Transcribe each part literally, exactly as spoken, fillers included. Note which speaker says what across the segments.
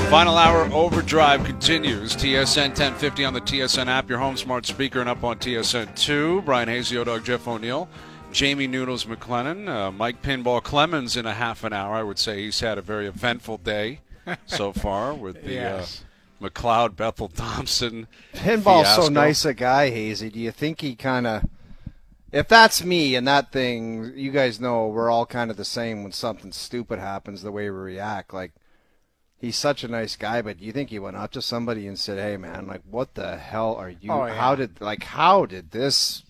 Speaker 1: Final hour overdrive continues. T S N ten fifty on the T S N app, your home smart speaker, and up on T S N two. Brian Hayes, Dog, Jeff O'Neill, Jamie Noodles McLennan, uh, Mike Pinball Clemens in a half an hour. I would say he's had a very eventful day so far with the
Speaker 2: yes.
Speaker 1: uh, McLeod Bethel Thompson
Speaker 3: Pinball's
Speaker 1: fiasco.
Speaker 3: so nice a guy, Hazy. Do you think he kind of, if that's me and that thing, you guys know we're all kind of the same when something stupid happens, the way we react. Like, he's such a nice guy, but do you think he went up to somebody and said, "Hey, man, like, what the hell are you?
Speaker 2: Oh, yeah.
Speaker 3: How did, like, how did this?"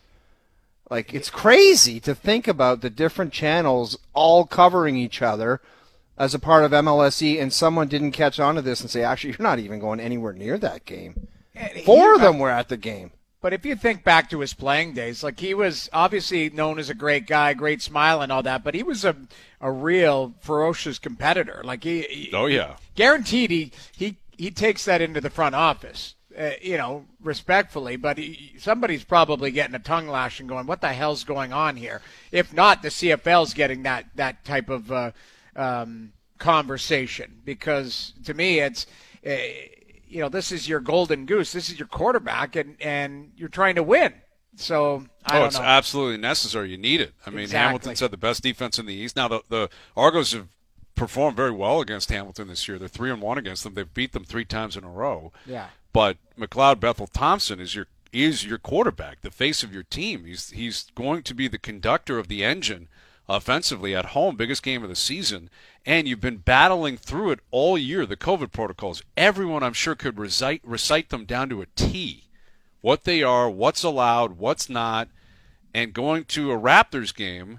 Speaker 3: Like, it's crazy to think about the different channels all covering each other as a part of M L S E, and someone didn't catch on to this and say, "Actually, you're not even going anywhere near that game." Four of them were at the game.
Speaker 2: But if you think back to his playing days, like he was obviously known as a great guy, great smile and all that, but he was a a real ferocious competitor. Like he, he
Speaker 1: Oh, yeah.
Speaker 2: guaranteed he he, he takes that into the front office, uh, you know, respectfully. But he, somebody's probably getting a tongue lash and going, "What the hell's going on here?" If not, the C F L's getting that that type of uh, um, conversation, because to me it's. Uh, You know, this is your golden goose. This is your quarterback, and, and you're trying to win. So, I
Speaker 1: oh,
Speaker 2: don't
Speaker 1: it's
Speaker 2: know.
Speaker 1: absolutely necessary. You need it. I mean,
Speaker 2: Exactly.
Speaker 1: Hamilton's had the best defense in the East. Now, the, the Argos have performed very well against Hamilton this year. They're three and one against them. They've beat them three times in a row.
Speaker 2: Yeah.
Speaker 1: But McLeod Bethel Thompson is your is your quarterback, the face of your team. He's he's going to be the conductor of the engine offensively at home, biggest game of the season. And you've been battling through it all year, the COVID protocols. Everyone, I'm sure, could recite, recite them down to a T, what they are, what's allowed, what's not. And going to a Raptors game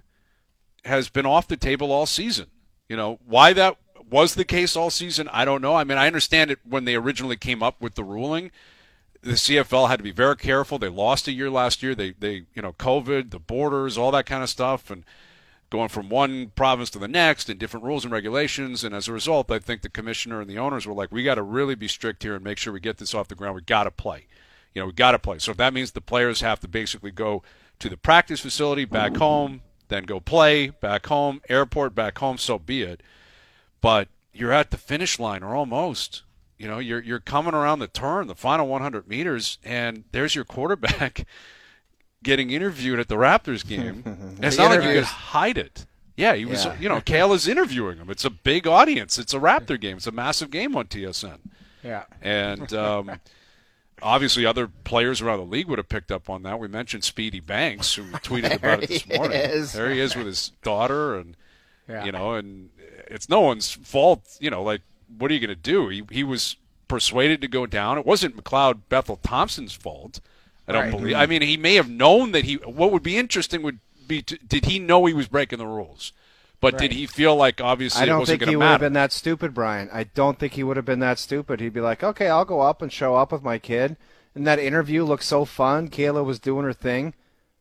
Speaker 1: has been off the table all season. You know, why that was the case all season, I don't know. I mean, I understand it when they originally came up with the ruling. The C F L had to be very careful. They lost a year last year. They, they you know, COVID, the borders, all that kind of stuff, and going from one province to the next and different rules and regulations. And as a result, I think the commissioner and the owners were like, we got to really be strict here and make sure we get this off the ground. We got to play. You know, we got to play. So if that means the players have to basically go to the practice facility back home, then go play back home, airport back home, so be it. But you're at the finish line, or almost. You know, you're you're coming around the turn, the final one hundred meters, and there's your quarterback getting interviewed at the Raptors game. It's not like you could hide it. Yeah, he was.
Speaker 3: Yeah.
Speaker 1: You know, Kayla's interviewing him. It's a big audience. It's a Raptor game. It's a massive game on T S N.
Speaker 2: Yeah.
Speaker 1: And um, obviously, other players around the league would have picked up on that. We mentioned Speedy Banks, who tweeted about it this morning.
Speaker 3: is.
Speaker 1: There he is with his daughter, and
Speaker 2: Yeah.
Speaker 1: you know, and it's no one's fault. You know, like, what are you going to do? He he was persuaded to go down. It wasn't McLeod Bethel Thompson's fault. I don't
Speaker 2: Right.
Speaker 1: believe. I mean, he may have known that he. What would be interesting would be, to, did he know he was breaking the rules? But
Speaker 2: Right.
Speaker 1: did he feel like obviously
Speaker 3: I
Speaker 1: it
Speaker 3: don't
Speaker 1: wasn't
Speaker 3: think
Speaker 1: going
Speaker 3: he
Speaker 1: to
Speaker 3: would have
Speaker 1: matter?
Speaker 3: been that stupid, Brian. I don't think he would have been that stupid. He'd be like, okay, I'll go up and show up with my kid. And that interview looked so fun. Kayla was doing her thing.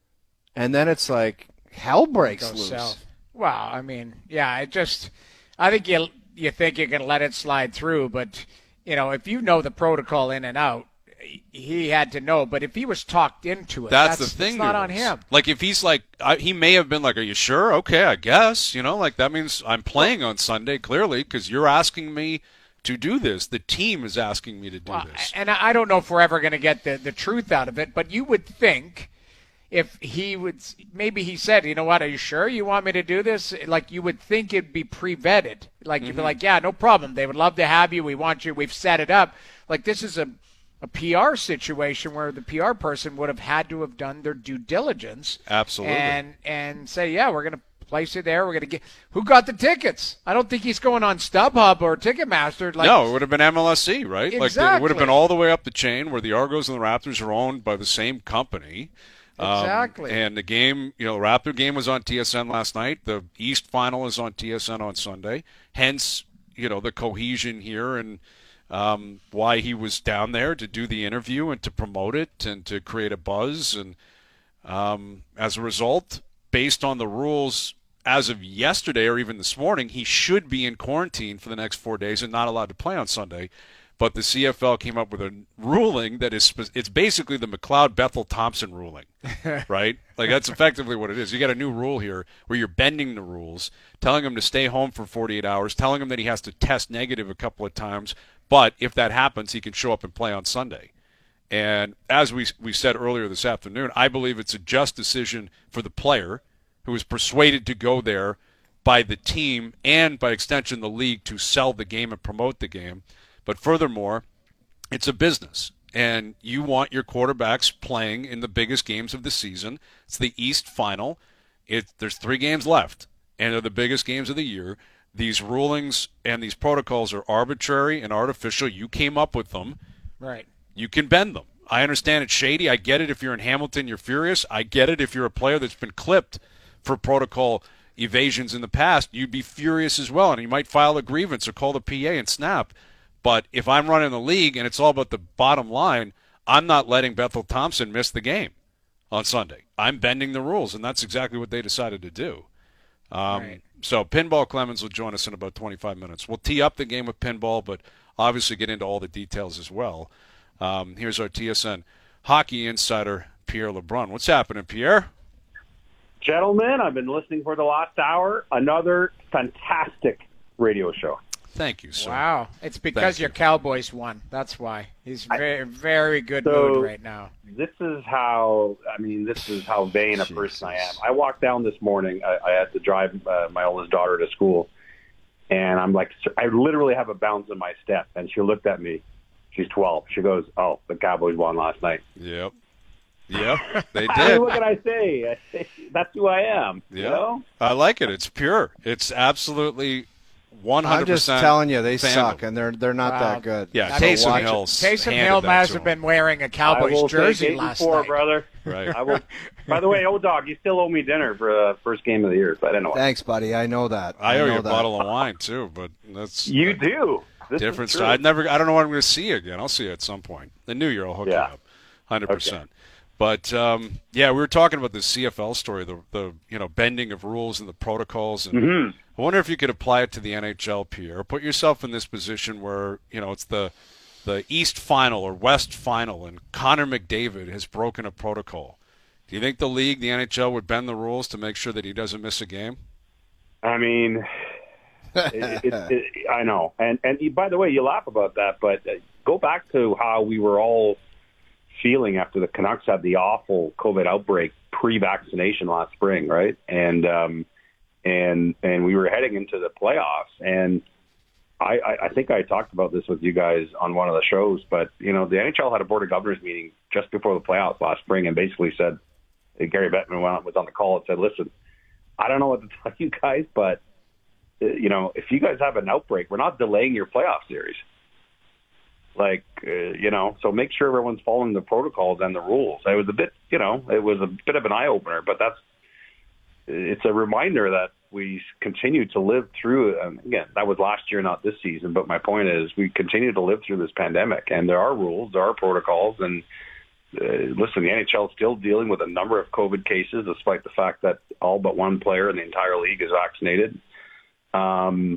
Speaker 3: And then it's like hell breaks
Speaker 2: Go
Speaker 3: loose.
Speaker 2: south. Well, I mean, yeah, it just, I think you you think you can let it slide through, but, you know, if you know the protocol in and out, he had to know. But if he was talked into it,
Speaker 1: That's,
Speaker 2: that's,
Speaker 1: the thing.
Speaker 2: It's not on
Speaker 1: Noodles.
Speaker 2: him.
Speaker 1: Like, if he's like, I, he may have been like, "Are you sure? Okay, I guess." You know, like, that means I'm playing on Sunday clearly because you're asking me to do this. The team is asking me to do
Speaker 2: Well,
Speaker 1: this.
Speaker 2: and I don't know if we're ever going to get the, the truth out of it, but you would think if he would, maybe he said, "You know what, are you sure you want me to do this?" Like, you would think it'd be pre-vetted. Like, you'd be like, "Yeah, no problem. They would love to have you. We want you. We've set it up." Like, this is a, a P R situation where the P R person would have had to have done their due diligence.
Speaker 1: Absolutely.
Speaker 2: And, and say, yeah, we're going to place it there. We're going to get – who got the tickets? I don't think he's going on StubHub or Ticketmaster. Like,
Speaker 1: no, it would have been M L S C, right? Like, it would have been
Speaker 2: Exactly.
Speaker 1: all the way up the chain where the Argos and the Raptors are owned by the same company. Um,
Speaker 2: Exactly.
Speaker 1: and the game, you know, the Raptor game was on T S N last night. The East Final is on T S N on Sunday. Hence, you know, the cohesion here and um, why he was down there to do the interview and to promote it and to create a buzz. And um, as a result, based on the rules as of yesterday or even this morning, he should be in quarantine for the next four days and not allowed to play on Sunday. But the C F L came up with a ruling that is it's basically the McLeod Bethel Thompson ruling, right? Like that's effectively what it is. You got a new rule here where you're bending the rules, telling him to stay home for forty-eight hours, telling him that he has to test negative a couple of times, but if that happens, he can show up and play on Sunday. And as we we said earlier this afternoon, I believe it's a just decision for the player who was persuaded to go there by the team and by extension the league to sell the game and promote the game. But furthermore, it's a business, and you want your quarterbacks playing in the biggest games of the season. It's the East Final. It, there's three games left, and they're the biggest games of the year. These rulings and these protocols are arbitrary and artificial. You came up with them.
Speaker 2: Right.
Speaker 1: You can bend them. I understand it's shady. I get it if you're in Hamilton, you're furious. I get it if you're a player that's been clipped for protocol evasions in the past. You'd be furious as well, and you might file a grievance or call the P A and snap. But if I'm running the league and it's all about the bottom line, I'm not letting Bethel Thompson miss the game on Sunday. I'm bending the rules, and that's exactly what they decided to do. Um,
Speaker 2: right.
Speaker 1: So Pinball Clemens will join us in about twenty-five minutes. We'll tee up the game with Pinball, but obviously get into all the details as well. Um, here's our T S N hockey insider, Pierre LeBrun. What's happening, Pierre?
Speaker 4: Gentlemen, I've been listening for the last hour. Another fantastic radio show.
Speaker 1: Thank you, sir.
Speaker 2: Wow. It's because
Speaker 1: Thank
Speaker 2: your
Speaker 1: you.
Speaker 2: Cowboys won. That's why. He's very, very good
Speaker 4: So-
Speaker 2: mood right now.
Speaker 4: This is how, I mean, this is how vain a person I am. I walked down this morning. I, I had to drive uh, my oldest daughter to school. And I'm like, I literally have a bounce in my step. And she looked at me. She's twelve. She goes, oh, the Cowboys won last night.
Speaker 1: Yep. Yep, they
Speaker 4: I mean,
Speaker 1: did.
Speaker 4: what can I say? I say? That's who I am.
Speaker 1: Yeah.
Speaker 4: You know?
Speaker 1: I like it. It's pure. It's absolutely one hundred
Speaker 3: I'm just
Speaker 1: percent
Speaker 3: telling you, they
Speaker 1: fandom.
Speaker 3: suck, and they're they're not
Speaker 2: Wow.
Speaker 3: that good.
Speaker 1: Yeah,
Speaker 2: I mean,
Speaker 1: Taysom
Speaker 3: watch it.
Speaker 1: Hill.
Speaker 2: Taysom
Speaker 1: handed
Speaker 2: Hill
Speaker 1: that
Speaker 2: must
Speaker 1: to
Speaker 2: have
Speaker 1: him.
Speaker 2: been wearing a
Speaker 4: I
Speaker 2: Cowboys
Speaker 4: will
Speaker 2: jersey
Speaker 4: take eight
Speaker 2: last
Speaker 4: and four,
Speaker 2: night.
Speaker 4: brother.
Speaker 1: Right.
Speaker 4: I will. By the way, old dog, you still owe me dinner for the first game of the year. But anyway,
Speaker 3: Thanks, buddy. I know that.
Speaker 1: I owe
Speaker 3: know
Speaker 1: you a
Speaker 3: that.
Speaker 1: bottle of wine too, but that's
Speaker 4: you do. This is
Speaker 1: different
Speaker 4: true.
Speaker 1: style. I'd never. I don't know when I'm going to see you again. I'll see you at some point. The new year, I'll hook you
Speaker 4: Yeah.
Speaker 1: up, hundred percent. But um, yeah, we were talking about the C F L story, the the you know bending of rules and the protocols, and
Speaker 4: Mm-hmm.
Speaker 1: I wonder if you could apply it to the N H L, Pierre. Put yourself in this position where you know it's the the East Final or West Final, and Connor McDavid has broken a protocol. Do you think the league, the N H L, would bend the rules to make sure that he doesn't miss a game?
Speaker 4: I mean, it, it, it, I know. And and you- by the way, you laugh about that, but uh, go back to how we were all feeling after the Canucks had the awful COVID outbreak pre-vaccination last spring, right? And um, and and we were heading into the playoffs, and I, I, I think I talked about this with you guys on one of the shows, but you know, the N H L had a board of governors meeting just before the playoffs last spring, and basically said, Gary Bettman went on, was on the call and said, "Listen, I don't know what to tell you guys, but uh, you know, if you guys have an outbreak, we're not delaying your playoff series. Like, uh, you know, so make sure everyone's following the protocols and the rules." It was a bit, you know, it was a bit of an eye opener, but that's, it's a reminder that we continue to live through. And again, that was last year, not this season. But my point is, we continue to live through this pandemic, and there are rules, there are protocols, and uh, listen, the N H L is still dealing with a number of COVID cases, despite the fact that all but one player in the entire league is vaccinated. Um,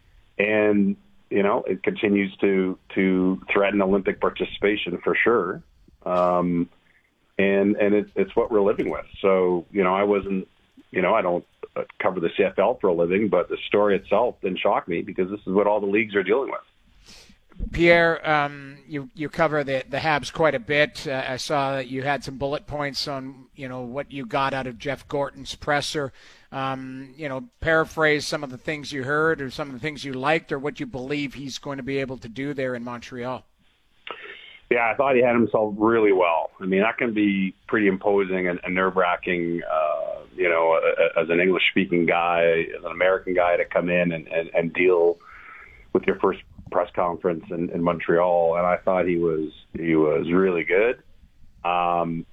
Speaker 4: and you know, it continues to to threaten Olympic participation for sure. Um, and and it, it's what we're living with. So, you know, I wasn't, you know, I don't cover the C F L for a living, but the story itself didn't shock me because this is what all the leagues are dealing with.
Speaker 2: Pierre, um, you you cover the the Habs quite a bit. Uh, I saw that you had some bullet points on you know what you got out of Jeff Gorton's presser. Um, you know, paraphrase some of the things you heard, or some of the things you liked, or what you believe he's going to be able to do there in Montreal.
Speaker 4: Yeah, I thought he had himself really well. I mean, that can be pretty imposing and, and nerve-wracking, uh, you know, as an English-speaking guy, as an American guy to come in and, and, and deal with your first press conference in, in Montreal. And I thought he was he was really good. Um,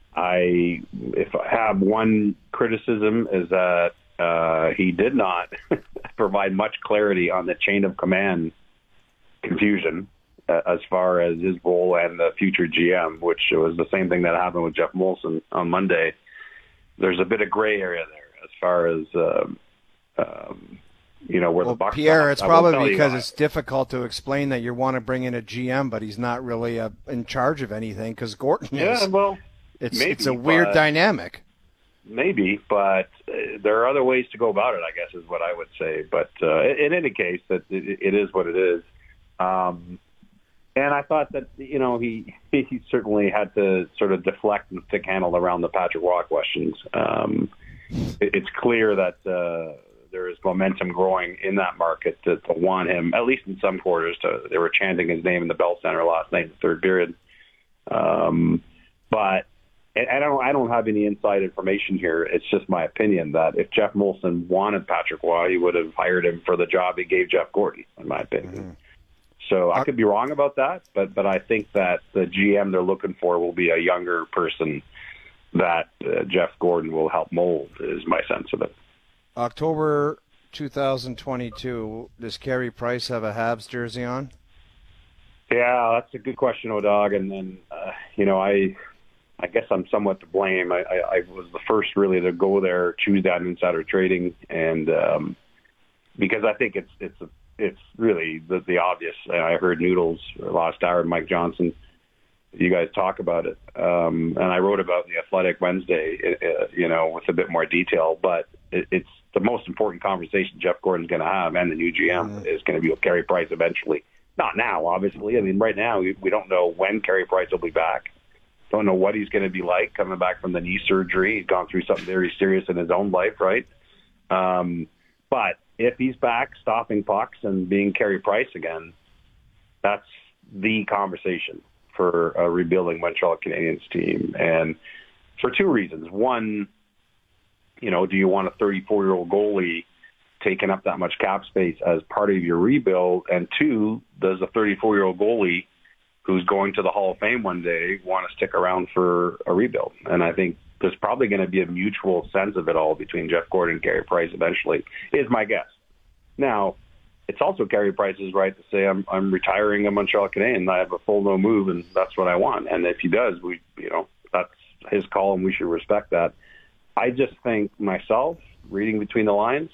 Speaker 4: I, if I have one criticism, is that uh, he did not provide much clarity on the chain of command confusion uh, as far as his role and the future G M, which was the same thing that happened with Jeff Molson on Monday. There's a bit of gray area there as far as uh, um, you know, where
Speaker 3: well,
Speaker 4: the buck
Speaker 3: Pierre,
Speaker 4: stops.
Speaker 3: it's
Speaker 4: I will tell
Speaker 3: probably
Speaker 4: you
Speaker 3: because
Speaker 4: why.
Speaker 3: it's difficult to explain that you want to bring in a G M, but he's not really uh in charge of anything because Gorton
Speaker 4: Yeah,
Speaker 3: is.
Speaker 4: well,
Speaker 3: It's
Speaker 4: maybe,
Speaker 3: it's a weird
Speaker 4: but-
Speaker 3: dynamic.
Speaker 4: Maybe, but uh, there are other ways to go about it, I guess, is what I would say. But uh, in any case, that it, it is what it is. Um, and I thought that, you know, he he certainly had to sort of deflect and stick handle around the Patrick Roy questions. Um, it, it's clear that uh, there is momentum growing in that market to, to want him, at least in some quarters. To, they were chanting his name in the Bell Center last night in the third period. Um, but And I don't, I don't have any inside information here. It's just my opinion that if Jeff Molson wanted Patrick Roy, he would have hired him for the job he gave Jeff Gorton, in my opinion. Mm-hmm. So I could be wrong about that, but but I think that the G M they're looking for will be a younger person that uh, Jeff Gordon will help mold, is my sense of it.
Speaker 3: October twenty twenty-two, does Carey Price have a Habs jersey on?
Speaker 4: Yeah, that's a good question, O'Dog. And then, uh, you know, I... I guess I'm somewhat to blame. I, I, I was the first really to go there, choose that insider trading, and um, because I think it's it's it's really the, the obvious. I heard Noodles last hour, Mike Johnson. You guys talk about it, um, and I wrote about the Athletic Wednesday, uh, you know, with a bit more detail. But it, it's the most important conversation Jeff Gordon's going to have, and the new G M mm-hmm. is going to be with Carey Price eventually. Not now, obviously. I mean, right now we, we don't know when Carey Price will be back. Don't know what he's going to be like coming back from the knee surgery. He's gone through something very serious in his own life, right? Um, but if he's back stopping pucks and being Carey Price again, that's the conversation for a rebuilding Montreal Canadiens team. And for two reasons. One, you know, do you want a thirty-four-year-old goalie taking up that much cap space as part of your rebuild? And two, does a thirty-four-year-old goalie who's going to the Hall of Fame one day want to stick around for a rebuild? And I think there's probably going to be a mutual sense of it all between Jeff Gordon and Carey Price eventually, is my guess. Now, it's also Carey Price's right to say, I'm I'm retiring a Montreal Canadian. I have a full no move, and that's what I want. And if he does, we you know that's his call, and we should respect that. I just think myself, reading between the lines,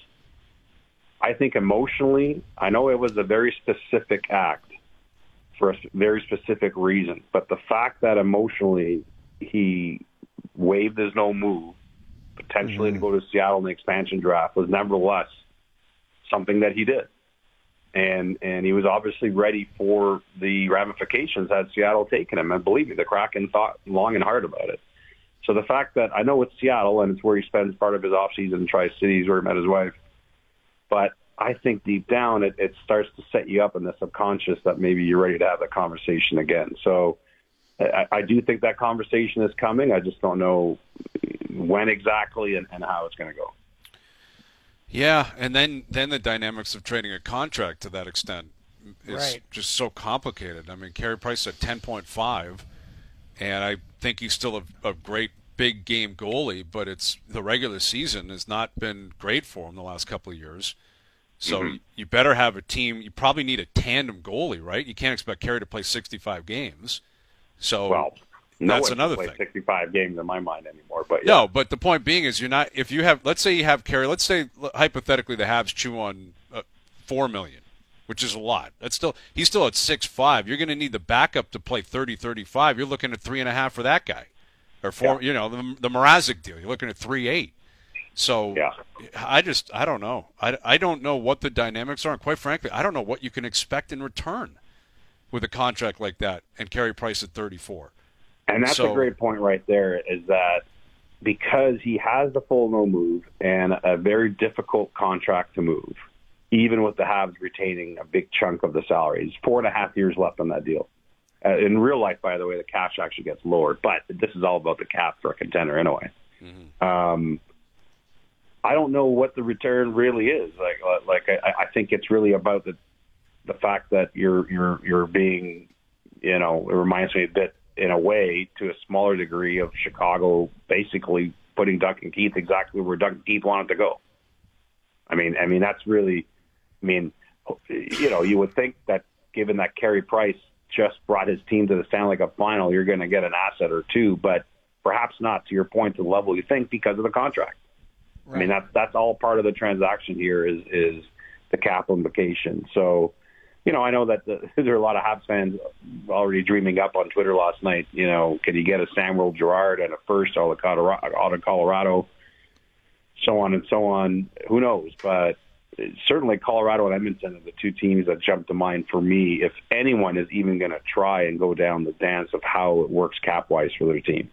Speaker 4: I think emotionally, I know it was a very specific act for a very specific reason. But the fact that emotionally he waived his no move, potentially mm-hmm. to go to Seattle in the expansion draft, was nevertheless something that he did. And and he was obviously ready for the ramifications had Seattle taken him. And believe me, the Kraken thought long and hard about it. So the fact that I know it's Seattle and it's where he spends part of his offseason in Tri-Cities where he met his wife, but I think deep down it, it starts to set you up in the subconscious that maybe you're ready to have that conversation again. So I, I do think that conversation is coming. I just don't know when exactly and, and how it's going to go.
Speaker 1: Yeah, and then, then the dynamics of trading a contract to that extent is
Speaker 2: right.
Speaker 1: just so complicated. I mean, Carey Price at ten point five, and I think he's still a, a great big game goalie, but it's the regular season has not been great for him the last couple of years. So mm-hmm. you better have a team. You probably need a tandem goalie, right? You can't expect Carey to play sixty-five games. So
Speaker 4: well, no
Speaker 1: that's
Speaker 4: one
Speaker 1: another
Speaker 4: can play
Speaker 1: thing.
Speaker 4: sixty-five games in my mind anymore. But yeah.
Speaker 1: No, but the point being is you're not. If you have, let's say you have Carey. Let's say hypothetically the Habs chew on uh, four million, which is a lot. That's still he's still at six five. You're going to need the backup to play thirty thirty-five. You're looking at three and a half for that guy, or four. Yeah. You know the the Mrazek deal. You're looking at three eight. So
Speaker 4: yeah.
Speaker 1: I just I don't know. I, I don't know what the dynamics are, and quite frankly, I don't know what you can expect in return with a contract like that and Carey Price at thirty-four.
Speaker 4: And that's
Speaker 1: so,
Speaker 4: a great point right there, is that because he has the full no move and a very difficult contract to move, even with the Habs retaining a big chunk of the salary. There's four and a half years left on that deal. Uh, in real life, by the way, the cash actually gets lowered, but this is all about the cap for a contender anyway. Mm-hmm. Um, I don't know what the return really is. Like, like I, I think it's really about the the fact that you're you're you're being, you know, it reminds me a bit in a way to a smaller degree of Chicago basically putting Duncan Keith exactly where Duncan Keith wanted to go. I mean, I mean that's really, I mean, you know, you would think that given that Carey Price just brought his team to the Stanley Cup final, you're going to get an asset or two, but perhaps not to your point to the level you think because of the contract. I mean, that's that's all part of the transaction here is is the cap implication. So, you know, I know that the, there are a lot of Habs fans already dreaming up on Twitter last night. You know, can you get a Samuel Girard and a first out of Colorado, out of Colorado, so on and so on? Who knows? But certainly Colorado and Edmonton are the two teams that jump to mind for me if anyone is even going to try and go down the dance of how it works cap-wise for their team.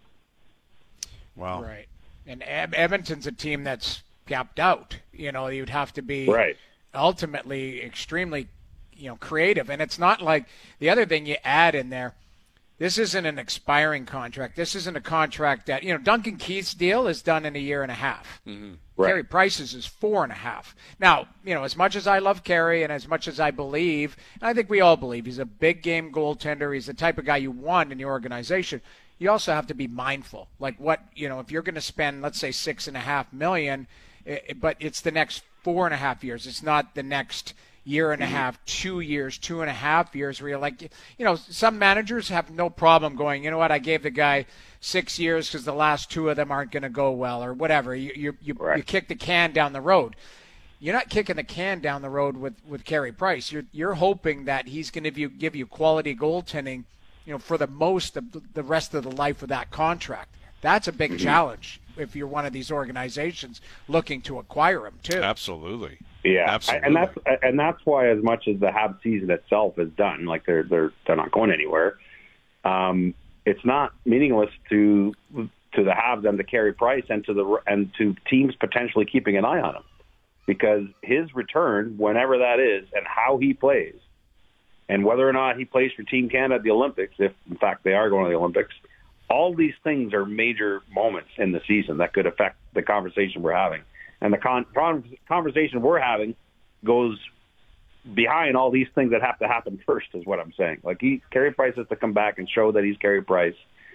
Speaker 1: Wow.
Speaker 2: Right. And Edmonton's a team that's gapped out. You know, you'd have to be
Speaker 4: right.
Speaker 2: ultimately extremely, you know, creative. And it's not like the other thing you add in there, this isn't an expiring contract. This isn't a contract that, you know, Duncan Keith's deal is done in a year and a half.
Speaker 1: Mm-hmm.
Speaker 4: Right.
Speaker 2: Carey Price's is four and a half. Now, you know, as much as I love Carey and as much as I believe, and I think we all believe he's a big game goaltender, he's the type of guy you want in your organization, you also have to be mindful. Like what, you know, if you're going to spend, let's say, six and a half million, but it's the next four and a half years. It's not the next year and a half, two years, two and a half years where you're like, you know, some managers have no problem going, you know what, I gave the guy six years because the last two of them aren't going to go well or whatever. You you you,
Speaker 4: right.
Speaker 2: you kick the can down the road. You're not kicking the can down the road with, with Carey Price. You're you're hoping that he's going to give you, give you quality goaltending, you know, for the most of the rest of the life of that contract. That's a big mm-hmm. challenge if you're one of these organizations looking to acquire him too.
Speaker 1: Absolutely.
Speaker 4: Yeah,
Speaker 1: Absolutely.
Speaker 4: and that's and that's why, as much as the Habs season itself is done, like they're they're they're not going anywhere. Um, it's not meaningless to to the Habs and to Carey Price and to the and to teams potentially keeping an eye on him, because his return, whenever that is, and how he plays, and whether or not he plays for Team Canada at the Olympics, if in fact they are going to the Olympics, all these things are major moments in the season that could affect the conversation we're having. And the con- conversation we're having goes behind all these things that have to happen first, is what I'm saying. Like, he, Carey Price has to come back and show that he's Carey Price.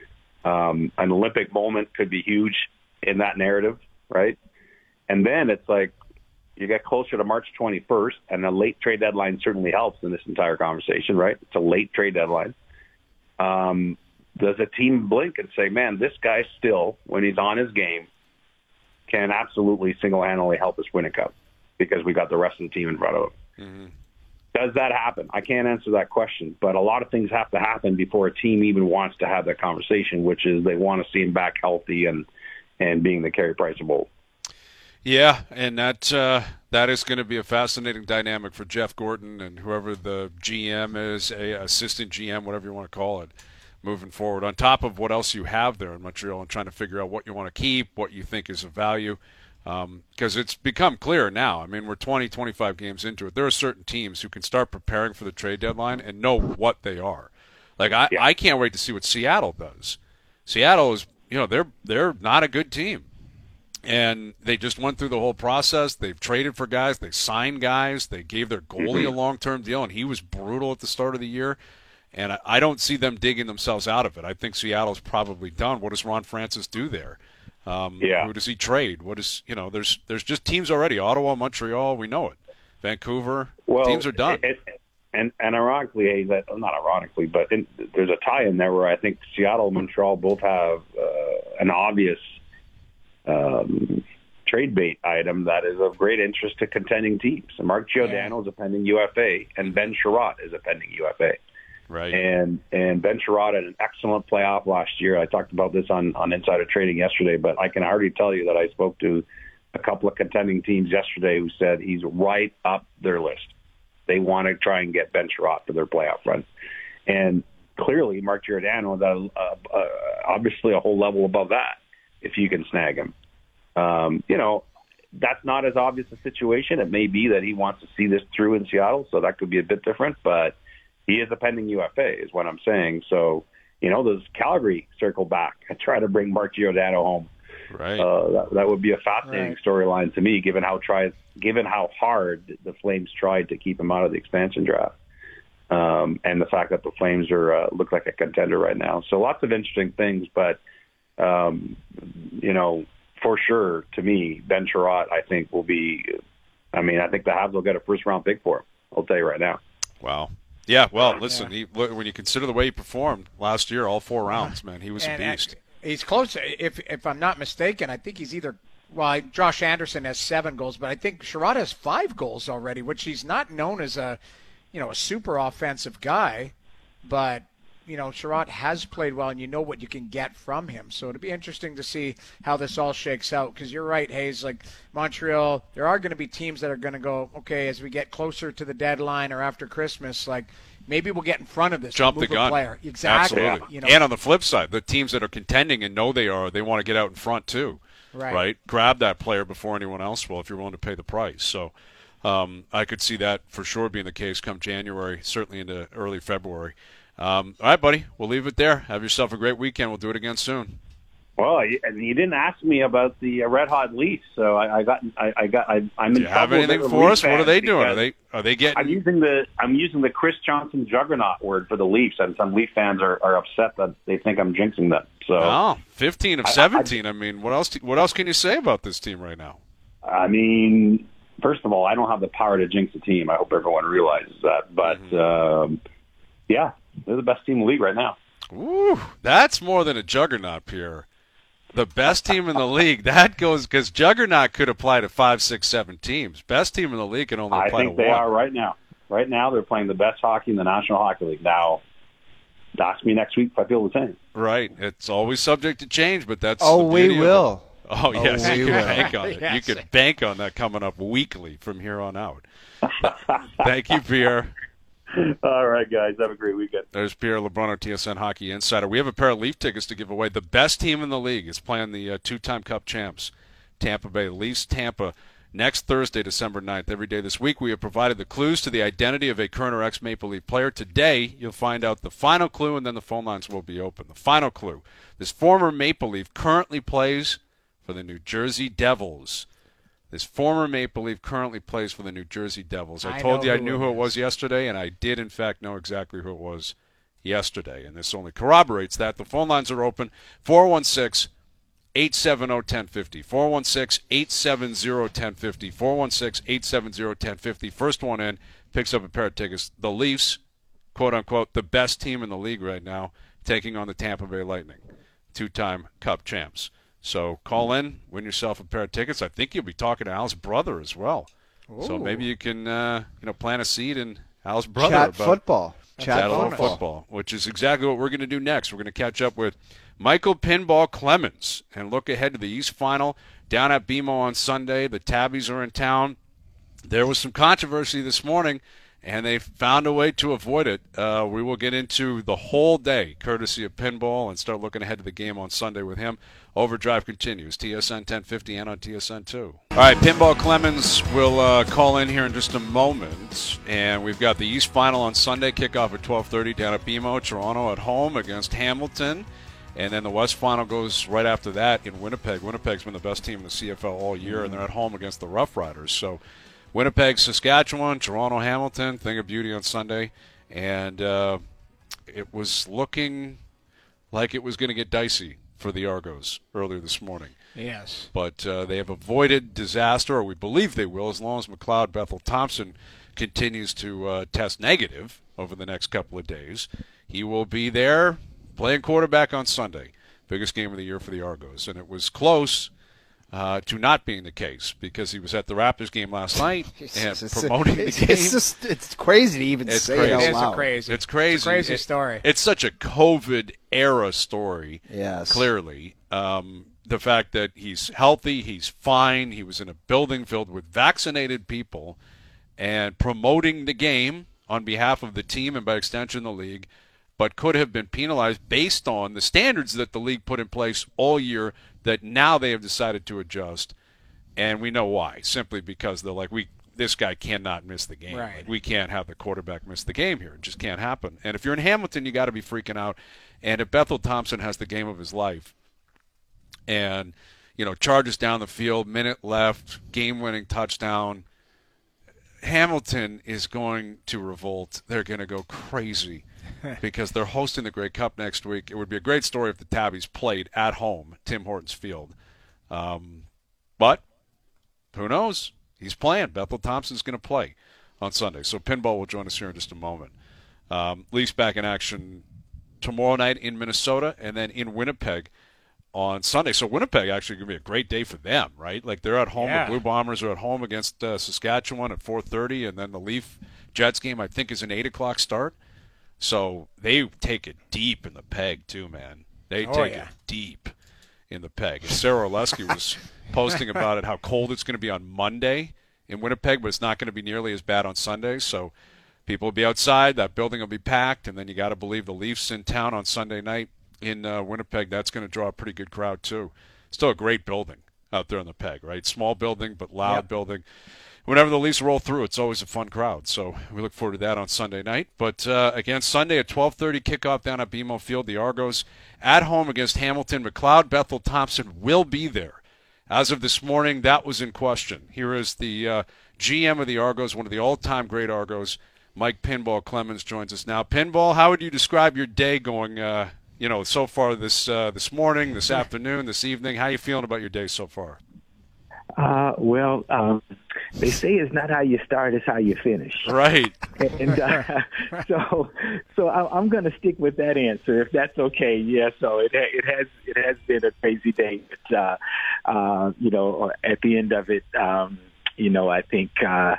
Speaker 4: Um, an Olympic moment could be huge in that narrative, right? And then it's like you get closer to March twenty-first, and a late trade deadline certainly helps in this entire conversation, right? It's a late trade deadline. Um, does a team blink and say, man, this guy still, when he's on his game, can absolutely single-handedly help us win a cup because we got the rest of the team in front of him? Mm-hmm. Does that happen? I can't answer that question, but a lot of things have to happen before a team even wants to have that conversation, which is they want to see him back healthy and, and being the Carey Price of old.
Speaker 1: Yeah, and that uh, that is going to be a fascinating dynamic for Jeff Gorton and whoever the G M is, a assistant G M, whatever you want to call it, moving forward, on top of what else you have there in Montreal and trying to figure out what you want to keep, what you think is of value, because um, it's become clear now. I mean, we're twenty, twenty-five games into it. There are certain teams who can start preparing for the trade deadline and know what they are. Like, I,
Speaker 4: yeah.
Speaker 1: I can't wait to see what Seattle does. Seattle is, you know, they're they're not a good team. And they just went through the whole process. They've traded for guys. They signed guys. They gave their goalie a long-term deal, and he was brutal at the start of the year. And I don't see them digging themselves out of it. I think Seattle's probably done. What does Ron Francis do there? Um,
Speaker 4: yeah.
Speaker 1: Who does he trade? What is, you know, there's there's just teams already. Ottawa, Montreal, we know it. Vancouver,
Speaker 4: well,
Speaker 1: teams are done.
Speaker 4: It, it, and, and ironically, hey, that, not ironically, but in, there's a tie in there where I think Seattle and Montreal both have uh, an obvious um, trade bait item that is of great interest to contending teams. And Mark Giordano yeah. is a pending U F A, and Ben Sherratt is a pending U F A.
Speaker 1: Right.
Speaker 4: And and Ben Sherratt had an excellent playoff last year. I talked about this on, on Insider Trading yesterday, but I can already tell you that I spoke to a couple of contending teams yesterday who said he's right up their list. They want to try and get Ben Sherratt for their playoff run. And clearly, Mark Giordano is uh, uh, obviously a whole level above that if you can snag him. Um, you know, that's not as obvious a situation. It may be that he wants to see this through in Seattle, so that could be a bit different, but he is a pending U F A is what I'm saying. So, you know, does Calgary circle back and try to bring Mark Giordano home?
Speaker 1: Right.
Speaker 4: Uh, that, that would be a fascinating
Speaker 2: right.
Speaker 4: storyline to me, given how tries, given how hard the Flames tried to keep him out of the expansion draft, um, and the fact that the Flames are uh, look like a contender right now. So lots of interesting things, but um, you know, for sure, to me, Ben Sherratt, I think will be. I mean, I think the Habs will get a first round pick for him. I'll tell you right now.
Speaker 1: Wow. Yeah, well, listen, yeah. He, when you consider the way he performed last year, all four rounds, man, he was
Speaker 2: and,
Speaker 1: a beast.
Speaker 2: He's close. If if I'm not mistaken, I think he's either well, Josh Anderson has seven goals, but I think Sherrod has five goals already, which he's not known as a, you know, a super offensive guy, but you know, Sherrod has played well, and you know what you can get from him. So it'll be interesting to see how this all shakes out, because you're right, Hayes, like Montreal, there are going to be teams that are going to go, okay, as we get closer to the deadline or after Christmas, like maybe we'll get in front of this.
Speaker 1: Jump the gun.
Speaker 2: Player. Exactly.
Speaker 1: Absolutely.
Speaker 2: You know,
Speaker 1: and on the flip side, the teams that are contending and know they are, they want to get out in front too.
Speaker 2: Right.
Speaker 1: right? Grab that player before anyone else will if you're willing to pay the price. So um, I could see that for sure being the case come January, certainly into early February. Um, all right, buddy, we'll leave it there. Have yourself a great weekend. We'll do it again soon.
Speaker 4: Well, you, you didn't ask me about the uh, Red Hot Leafs, so I, I got, I, I got, I, I'm in
Speaker 1: Do you have
Speaker 4: trouble
Speaker 1: anything
Speaker 4: with
Speaker 1: for
Speaker 4: Leaf
Speaker 1: us? What are they doing? Are
Speaker 4: because
Speaker 1: they are they getting?
Speaker 4: I'm using the I'm using the Chris Johnson juggernaut word for the Leafs, and some Leaf fans are, are upset that they think I'm jinxing them. So,
Speaker 1: oh, fifteen of seventeen. I, I, I mean, what else? What else can you say about this team right now?
Speaker 4: I mean, first of all, I don't have the power to jinx a team. I hope everyone realizes that. But mm-hmm. um, yeah, they're the best team in the league right now.
Speaker 1: Ooh, that's more than a juggernaut, Pierre. The best team in the league. That goes because juggernaut could apply to five, six, seven teams. Best team in the league can only apply to one.
Speaker 4: I think they are right now. Right now, they're playing the best hockey in the National Hockey League. Now, ask me next week if I feel the same.
Speaker 1: Right. It's always subject to change, but that's
Speaker 3: oh,
Speaker 1: the
Speaker 3: we
Speaker 1: beauty
Speaker 3: will.
Speaker 1: Of it. Oh, yes,
Speaker 3: oh,
Speaker 1: you
Speaker 3: can
Speaker 1: can bank on it.
Speaker 2: Yes.
Speaker 1: You could bank on that coming up weekly from here on out. Thank you, Pierre.
Speaker 4: All right, guys. Have a great weekend.
Speaker 1: There's Pierre LeBrun, our T S N Hockey Insider. We have a pair of Leaf tickets to give away. The best team in the league is playing the uh, two-time Cup champs, Tampa Bay Leafs. Tampa next Thursday, December ninth. Every day this week, we have provided the clues to the identity of a current or ex-Maple Leaf player. Today, you'll find out the final clue, and then the phone lines will be open. The final clue. This former Maple Leaf currently plays for the New Jersey Devils. This former Maple Leaf currently plays for the New Jersey Devils. I,
Speaker 2: I
Speaker 1: told you I
Speaker 2: who
Speaker 1: knew
Speaker 2: it
Speaker 1: who it
Speaker 2: is.
Speaker 1: was yesterday, and I did, in fact, know exactly who it was yesterday. And this only corroborates that. The phone lines are open, four one six, eight seven zero, one zero five zero, four one six, eight seven zero, one zero five zero, four one six, eight seven zero, one zero five zero. First one in picks up a pair of tickets. The Leafs, quote-unquote, the best team in the league right now, taking on the Tampa Bay Lightning, two-time Cup champs. So call in, win yourself a pair of tickets. I think you'll be talking to Al's brother as well. Ooh. So maybe you can, uh, you know, plant a seed in Al's brother.
Speaker 3: Chat
Speaker 1: about
Speaker 3: football. Chat,
Speaker 1: Chat
Speaker 3: football.
Speaker 1: football, which is exactly what we're going to do next. We're going to catch up with Michael Pinball Clemens and look ahead to the East Final down at B M O on Sunday. The Tabbies are in town. There was some controversy this morning, and they found a way to avoid it. Uh, we will get into the whole day, courtesy of Pinball, and start looking ahead to the game on Sunday with him. Overdrive continues, T S N ten fifty and on T S N two. All right, Pinball Clemens will uh, call in here in just a moment, and we've got the East Final on Sunday, kickoff at twelve thirty down at B M O, Toronto at home against Hamilton, and then the West Final goes right after that in Winnipeg. Winnipeg's been the best team in the C F L all year, mm-hmm. and they're at home against the Rough Riders. So Winnipeg, Saskatchewan, Toronto, Hamilton, thing of beauty on Sunday, and uh, it was looking like it was going to get dicey for the Argos earlier this morning.
Speaker 2: Yes.
Speaker 1: But uh, they have avoided disaster, or we believe they will, as long as McLeod Bethel Thompson continues to uh, test negative over the next couple of days. He will be there playing quarterback on Sunday, biggest game of the year for the Argos. And it was close uh, to not being the case because he was at the Raptors game last night and
Speaker 3: it's,
Speaker 1: promoting
Speaker 3: it's,
Speaker 1: the game.
Speaker 3: It's, just, it's crazy to even
Speaker 1: It's
Speaker 3: say
Speaker 1: crazy.
Speaker 3: it out
Speaker 2: It is
Speaker 3: loud.
Speaker 2: a crazy.
Speaker 1: It's crazy.
Speaker 2: It's a crazy
Speaker 1: It-
Speaker 2: story.
Speaker 1: It's such a COVID-era story,
Speaker 3: Yes.
Speaker 1: clearly. Um, the fact that he's healthy, he's fine, he was in a building filled with vaccinated people and promoting the game on behalf of the team and by extension the league, but could have been penalized based on the standards that the league put in place all year that now they have decided to adjust. And we know why, simply because they're like, we this guy cannot miss the game.
Speaker 2: Right.
Speaker 1: Like, we can't have the quarterback miss the game here. It just can't happen. And if you're in Hamilton, you got to be freaking out. And if Bethel Thompson has the game of his life and, you know, charges down the field, minute left, game-winning touchdown, Hamilton is going to revolt. They're going to go crazy because they're hosting the Grey Cup next week. It would be a great story if the Tabbies played at home, Tim Hortons Field. Um, but who knows? He's playing. Bethel Thompson's going to play on Sunday. So Pinball will join us here in just a moment. Um, Leafs back in action tomorrow night in Minnesota and then in Winnipeg on Sunday. So Winnipeg actually going to be a great day for them, right? Like they're at home.
Speaker 2: Yeah.
Speaker 1: The Blue Bombers are at home against uh, Saskatchewan at four thirty, and then the Leaf Jets game I think is an eight o'clock start. So they take it deep in the peg too, man. They
Speaker 2: Oh,
Speaker 1: take
Speaker 2: yeah.
Speaker 1: it deep in the peg. Sarah Oleski was posting about it, how cold it's going to be on Monday in Winnipeg, but it's not going to be nearly as bad on Sunday. So people will be outside. That building will be packed, and then you got to believe the Leafs in town on Sunday night in uh, Winnipeg. That's going to draw a pretty good crowd too. Still a great building out there in the peg, right? Small building, but loud
Speaker 2: Yep.
Speaker 1: building. Whenever the Leafs roll through, it's always a fun crowd. So we look forward to that on Sunday night. But uh, again, Sunday at twelve thirty kickoff down at B M O Field. The Argos at home against Hamilton. McLeod Bethel Thompson will be there. As of this morning, that was in question. Here is the uh, G M of the Argos, one of the all-time great Argos, Mike Pinball Clemens, joins us now. Pinball, how would you describe your day going, uh, you know, so far this uh, this morning, this afternoon, this evening? How are you feeling about your day so far?
Speaker 5: Uh, well, um, they say it's not how you start, it's how you finish.
Speaker 1: Right.
Speaker 5: And uh, so, so I, I'm going to stick with that answer, if that's okay. Yeah. So it ha- it has it has been a crazy day, but uh, uh, you know, at the end of it, um, you know, I think uh,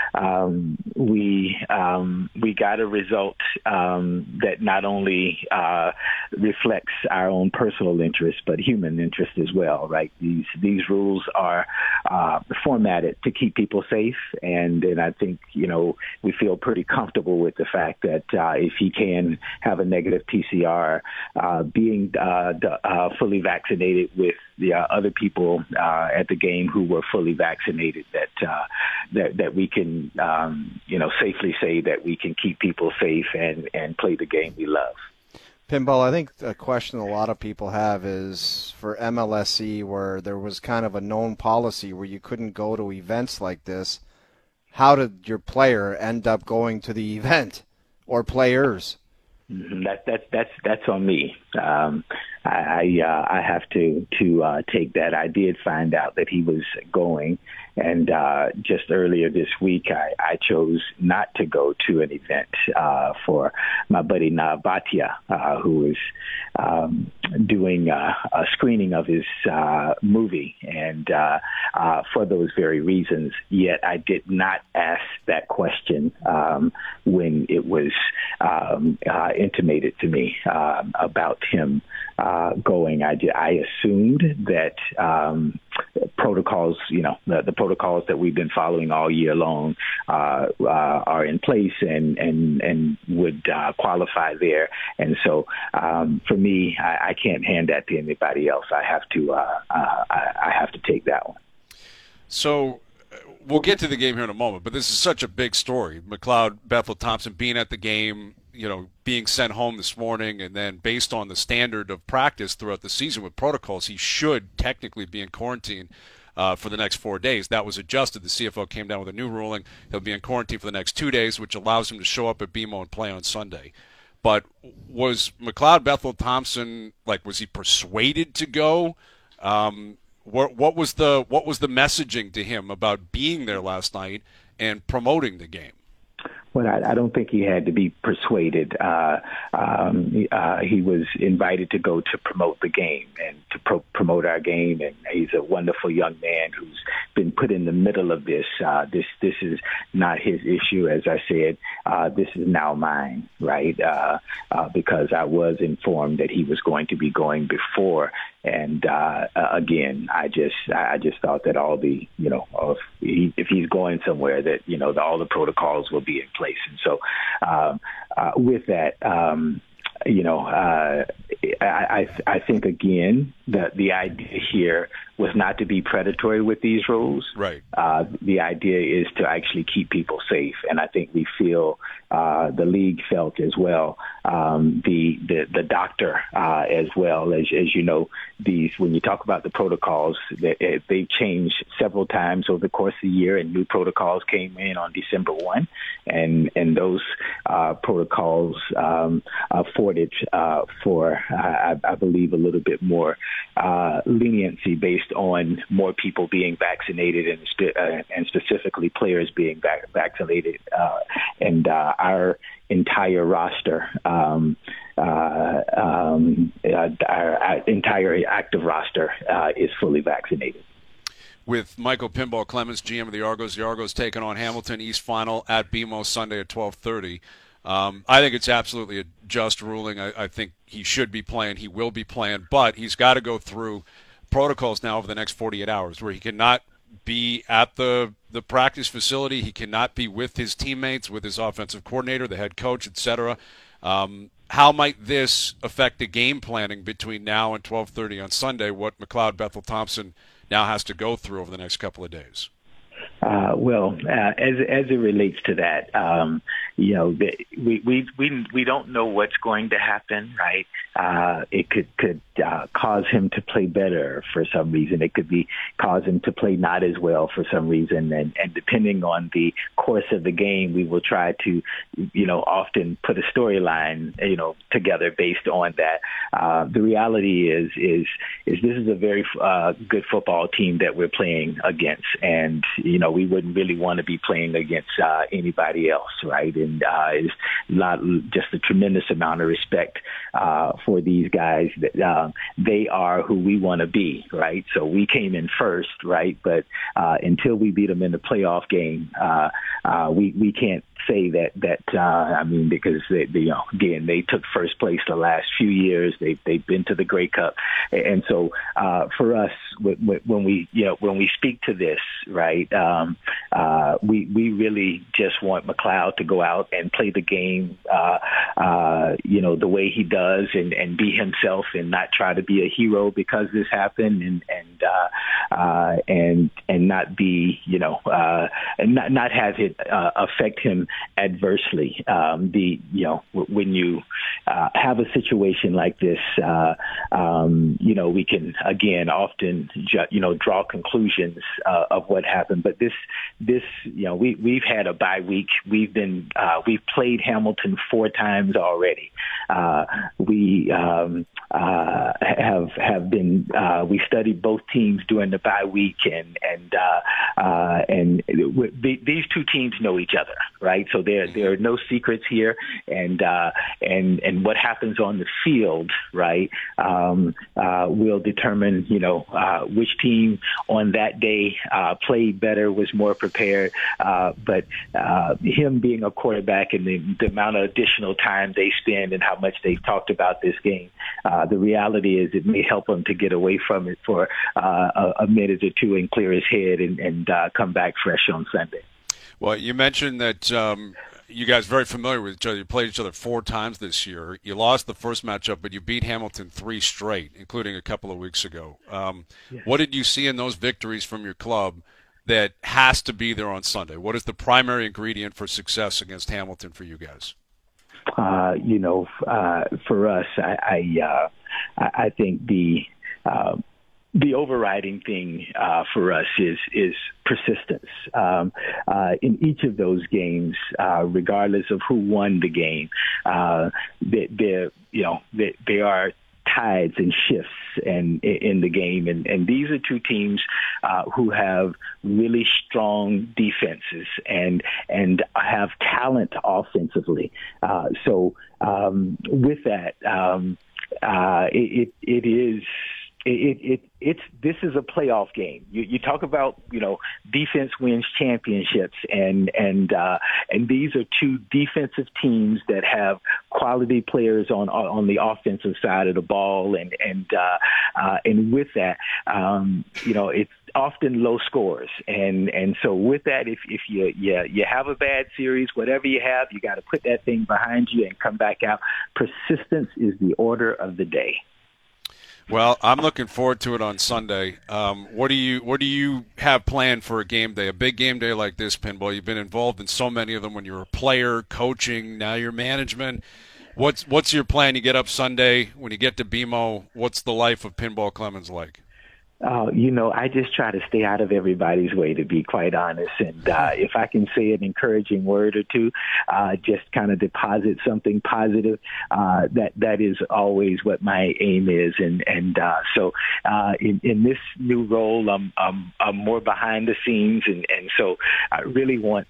Speaker 5: um, we um, we got a result um, that not only uh, reflects our own personal interest, but human interest as well. Right? These these rules are uh, formatted to keep people safe, and and I think you know we feel pretty comfortable with the fact that uh, if he can have a negative P C R, uh, being uh, d- uh, fully vaccinated with the uh, other people uh, at the game who were fully vaccinated, that uh, that that we can um, you know safely say that we can keep people safe and and play the game we love.
Speaker 3: Pinball, I think a question a lot of people have is for M L S C, where there was kind of a known policy where you couldn't go to events like this. How did your player end up going to the event, or players?
Speaker 5: Mm-hmm. That that that's that's on me. Um, I I, uh, I have to to uh, take that. I did find out that he was going, and uh, just earlier this week, I, I chose not to go to an event uh, for my buddy Navatia, uh, who is um, doing uh, a screening of his uh, movie, and uh, uh, for those very reasons. Yet I did not ask that question um, when it was um, uh, intimated to me um, about him uh, going. I, I assumed that um, protocols, you know, the, the protocols that we've been following all year long uh, uh, are in place and and and would uh, qualify there. And so, um, for me, I, I can't hand that to anybody else. I have to uh, uh, I, I have to take that one.
Speaker 1: So we'll get to the game here in a moment, but this is such a big story. McLeod Bethel Thompson being at the game, you know, being sent home this morning, and then based on the standard of practice throughout the season with protocols, he should technically be in quarantine uh, for the next four days. That was adjusted. The C F L came down with a new ruling. He'll be in quarantine for the next two days, which allows him to show up at B M O and play on Sunday. But was McLeod Bethel Thompson, like, was he persuaded to go? Um, what, what was the what was the messaging to him about being there last night and promoting the game?
Speaker 5: Well, I, I don't think he had to be persuaded. Uh, um, uh, he was invited to go to promote the game and to pro- promote our game. And he's a wonderful young man who's been put in the middle of this. Uh, this this is not his issue, as I said. Uh, this is now mine, right? Uh, uh, because I was informed that he was going to be going before. And uh, again, I just I just thought that all the you know if, he, if he's going somewhere, that you know the, all the protocols will be in place. And so um, uh, with that, um, you know, uh, I, I I think again the the idea here was not to be predatory with these rules.
Speaker 1: Right.
Speaker 5: Uh, the idea is to actually keep people safe, and I think we feel uh, the league felt as well. Um, the, the the doctor uh, as well as as you know, these when you talk about the protocols, they, they've changed several times over the course of the year, and new protocols came in on December first, and and those uh, protocols um, afforded uh, for I, I believe a little bit more uh, leniency based on more people being vaccinated and spe- uh, and specifically players being vac- vaccinated, uh, and uh, our entire roster um, uh, um, uh, uh, our, our entire active roster uh, is fully vaccinated.
Speaker 1: With Michael Pinball Clemens, G M of the Argos, the Argos taking on Hamilton East Final at B M O Sunday at twelve thirty. Um, I think it's absolutely a just ruling. I, I think he should be playing. He will be playing, but he's got to go through protocols now over the next forty-eight hours where he cannot be at the the practice facility. He cannot be with his teammates, with his offensive coordinator, the head coach, et cetera. Um, how might this affect the game planning between now and twelve thirty on Sunday, what McLeod Bethel Thompson now has to go through over the next couple of days?
Speaker 5: Uh, well, uh, as as it relates to that, um, you know, the, we we we we don't know what's going to happen, right? Uh, it could could uh, cause him to play better for some reason. It could be cause him to play not as well for some reason, and and depending on the course of the game, we will try to, you know, often put a storyline, you know, together based on that. Uh, the reality is is is this is a very uh, good football team that we're playing against, and you know, we wouldn't really want to be playing against uh, anybody else, right? And uh, it's not just a tremendous amount of respect uh, for these guys. That uh, they are who we want to be, right? So we came in first, right? But uh, until we beat them in the playoff game, uh, uh, we we can't say that that uh, I mean, because they, they, you know, again, they took first place the last few years. They they've been to the Grey Cup, and so uh, for us, when we you know when we speak to this, right, um, uh, we we really just want McLeod to go out and play the game, uh, uh, you know, the way he does, and, and be himself, and not try to be a hero because this happened, and and uh, uh, and and not be you know uh, and not not have it uh, affect him adversely. Um, the you know w- when you uh, have a situation like this, uh, um, you know we can again often ju- you know draw conclusions uh, of what happened. But this this you know we we've had a bye week. We've been uh, we've played Hamilton four times already. Uh, we um, uh, have have been uh, we studied both teams during the bye week, and and uh, uh, and w- these two teams know each other, right? So there there are no secrets here, and uh, and and what happens on the field, right, um, uh, will determine you know uh, which team on that day uh, played better, was more prepared. Uh, but uh, him being a quarterback and the, the amount of additional time they spend and how much they've talked about this game, uh, the reality is it may help him to get away from it for uh, a, a minute or two and clear his head and, and uh, come back fresh on Sunday.
Speaker 1: Well, you mentioned that um, you guys are very familiar with each other. You played each other four times this year. You lost the first matchup, but you beat Hamilton three straight, including a couple of weeks ago. Um, yeah. What did you see in those victories from your club that has to be there on Sunday? What is the primary ingredient for success against Hamilton for you guys?
Speaker 5: Uh, you know, uh, for us, I I, uh, I think the uh, the overriding thing uh, for us is is persistence. Um, uh, in each of those games, uh, regardless of who won the game, uh, they, they're you know they, they are tides and shifts and in the game, and, and these are two teams uh, who have really strong defenses and and have talent offensively. Uh, so um, with that, um, uh, it, it it is. It, it it's this is a playoff game. You, you talk about you know defense wins championships, and and uh, and these are two defensive teams that have quality players on on the offensive side of the ball, and and uh, uh, and with that, um, you know it's often low scores, and and so with that, if if you you, you have a bad series, whatever you have, you got to put that thing behind you and come back out. Persistence is the order of the day.
Speaker 1: Well, I'm looking forward to it on Sunday. Um, what do you what do you have planned for a game day, a big game day like this, Pinball? You've been involved in so many of them when you were a player, coaching, now you're management. What's what's your plan? You get up Sunday, when you get to B M O, what's the life of Pinball Clemens like?
Speaker 5: Uh, you know, I just try to stay out of everybody's way, to be quite honest. And uh, if I can say an encouraging word or two, uh, just kind of deposit something positive, uh, that that is always what my aim is. And and uh, so uh, in, in this new role, I'm, I'm I'm more behind the scenes, and, and so I really want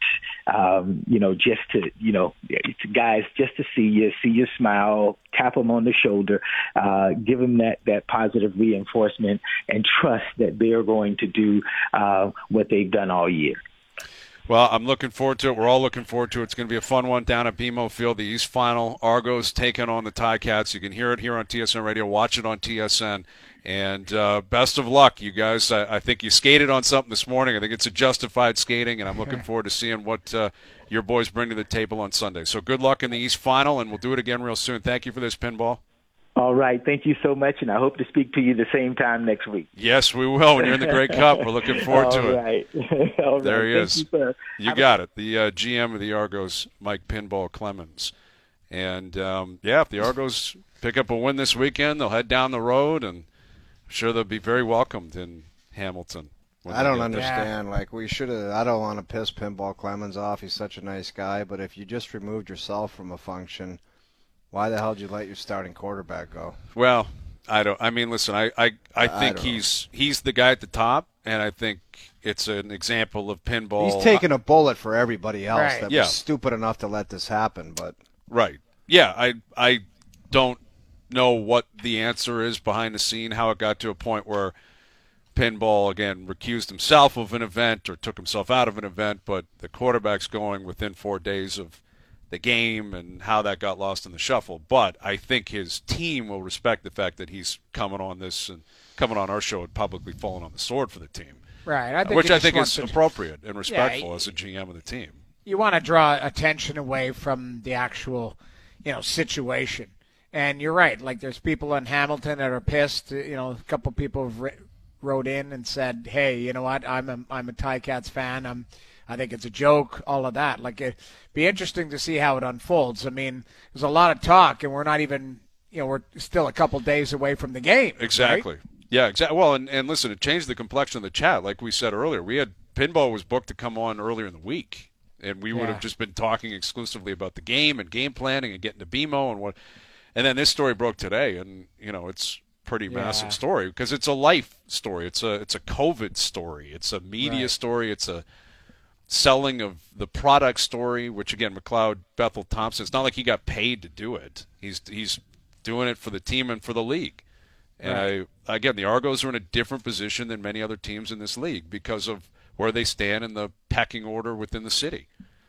Speaker 5: um, you know, just to, you know, to guys, just to see you, see you smile, tap them on the shoulder, uh, give them that, that positive reinforcement and trust that they're going to do uh, what they've done all year.
Speaker 1: Well, I'm looking forward to it. We're all looking forward to it. It's going to be a fun one down at B M O Field, the East Final. Argos taking on the Ticats. You can hear it here on T S N Radio. Watch it on T S N. And uh, best of luck, you guys. I, I think you skated on something this morning. I think it's a justified skating, and I'm looking forward to seeing what uh, your boys bring to the table on Sunday. So good luck in the East Final, and we'll do it again real soon. Thank you for this, Pinball.
Speaker 5: All right. Thank you so much, and I hope to speak to you the same time next week.
Speaker 1: Yes, we will. When you're in the Grey Cup, we're looking forward to
Speaker 5: All
Speaker 1: it.
Speaker 5: Right. All right.
Speaker 1: There he
Speaker 5: Thank
Speaker 1: is.
Speaker 5: You, sir.
Speaker 1: You got it. The uh, G M of the Argos, Mike Pinball Clemens. And, um, yeah, if the Argos pick up a win this weekend, they'll head down the road, and I'm sure they'll be very welcomed in Hamilton.
Speaker 3: I don't understand. Yeah. Like, we should have – I don't want to piss Pinball Clemens off. He's such a nice guy. But if you just removed yourself from a function – why the hell did you let your starting quarterback go?
Speaker 1: Well, I don't. I mean, listen. I I, I think I he's know. he's the guy at the top, and I think it's an example of pinball.
Speaker 3: He's taking a bullet for everybody else
Speaker 2: right.
Speaker 3: that
Speaker 1: yeah.
Speaker 3: was stupid enough to let this happen. But
Speaker 1: right, yeah. I I don't know what the answer is behind the scene, how it got to a point where pinball again recused himself of an event or took himself out of an event, but the quarterback's going within four days of the game and how that got lost in the shuffle. But I think his team will respect the fact that he's coming on this and coming on our show and publicly falling on the sword for the team.
Speaker 2: Right. I think
Speaker 1: Which I think is
Speaker 2: to,
Speaker 1: appropriate and respectful
Speaker 2: yeah,
Speaker 1: as a G M of the team.
Speaker 2: You want to draw attention away from the actual, you know, situation. And you're right. Like, there's people in Hamilton that are pissed. You know, a couple people have writ- wrote in and said, hey, you know what, I'm a, I'm a Ticats fan. I'm I think it's a joke, all of that. Like, it'd be interesting to see how it unfolds. I mean, there's a lot of talk, and we're not even, you know, we're still a couple days away from the game.
Speaker 1: Exactly.
Speaker 2: Right?
Speaker 1: Yeah, exactly. Well, and, and listen, it changed the complexion of the chat. Like we said earlier, we had Pinball was booked to come on earlier in the week, and we would
Speaker 2: yeah.
Speaker 1: have just been talking exclusively about the game and game planning and getting to B M O and what. And then this story broke today, and, you know, it's pretty
Speaker 2: yeah.
Speaker 1: massive story because it's a life story. It's a it's a COVID story. It's a media
Speaker 2: right.
Speaker 1: story. It's a selling of the product story, which again, McLeod, Bethel, Thompson. It's not like he got paid to do it. He's he's doing it for the team and for the league. And right. I again, the Argos are in a different position than many other teams in this league because of where they stand in the pecking order within the city.